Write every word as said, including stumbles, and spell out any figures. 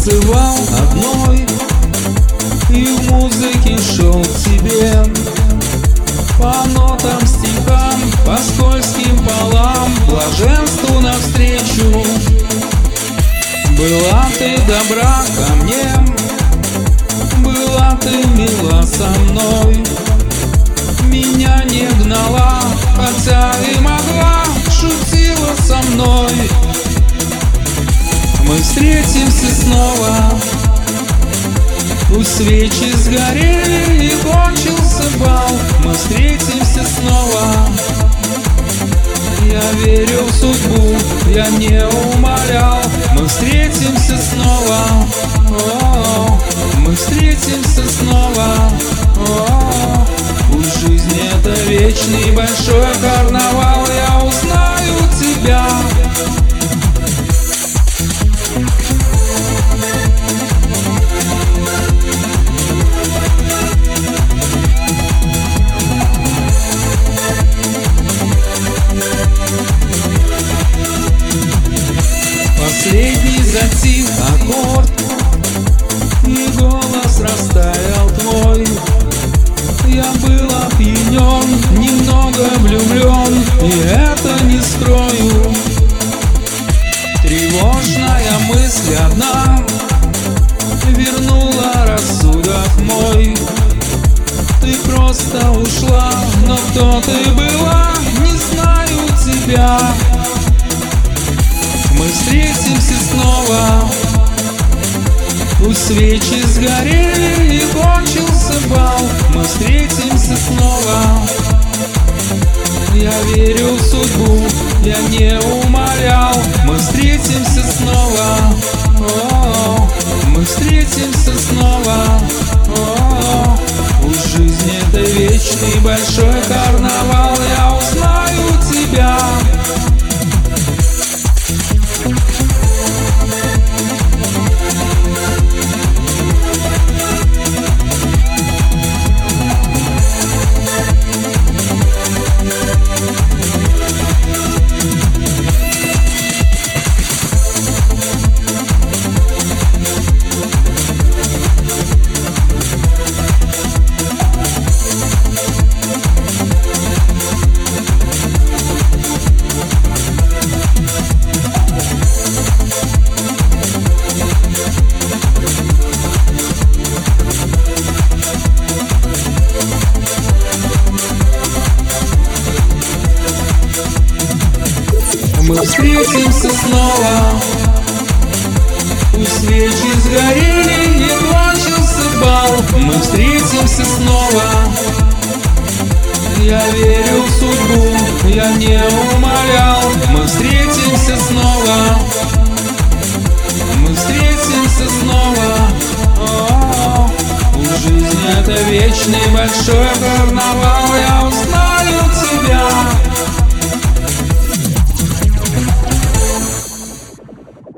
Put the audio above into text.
танцевал одной и в музыке шел к тебе. По нотам, стихам, по скользким полам, блаженству навстречу. Была ты добра ко мне, была ты мила со мной. Меня не гнала, хотя и могла, шутила со мной. Мы встретимся снова, пусть свечи сгорели и кончился бал. Мы встретимся снова. Я верю в судьбу, я не умолял. Мы встретимся снова. О-о-о. Мы встретимся снова. О-о-о. Пусть жизнь это вечный большой карнавал. Я узнаю тебя. Последний затих аккорд, и голос растаял твой. Я был опьянен, немного влюблен, и это не скрою. Тревожная мысль одна вернула рассудок мой. Ты просто ушла, но кто ты была, не знаю тебя. Мы встретимся снова, пусть свечи сгорели и кончился бал. Мы встретимся снова. Я верю в судьбу, я не умолял. Мы встретимся снова. О-о-о. Мы встретимся снова. О-о-о. Пусть жизнь это вечный большой карнавал. Я узнаю тебя. Мы встретимся снова, пусть свечи сгорели и кончился бал. Мы встретимся снова. Я верю в судьбу, я не умолял. Мы встретимся снова. Мы встретимся снова. О-о-о. Пусть жизнь это вечный большой карнавал. Я узнаю тебя.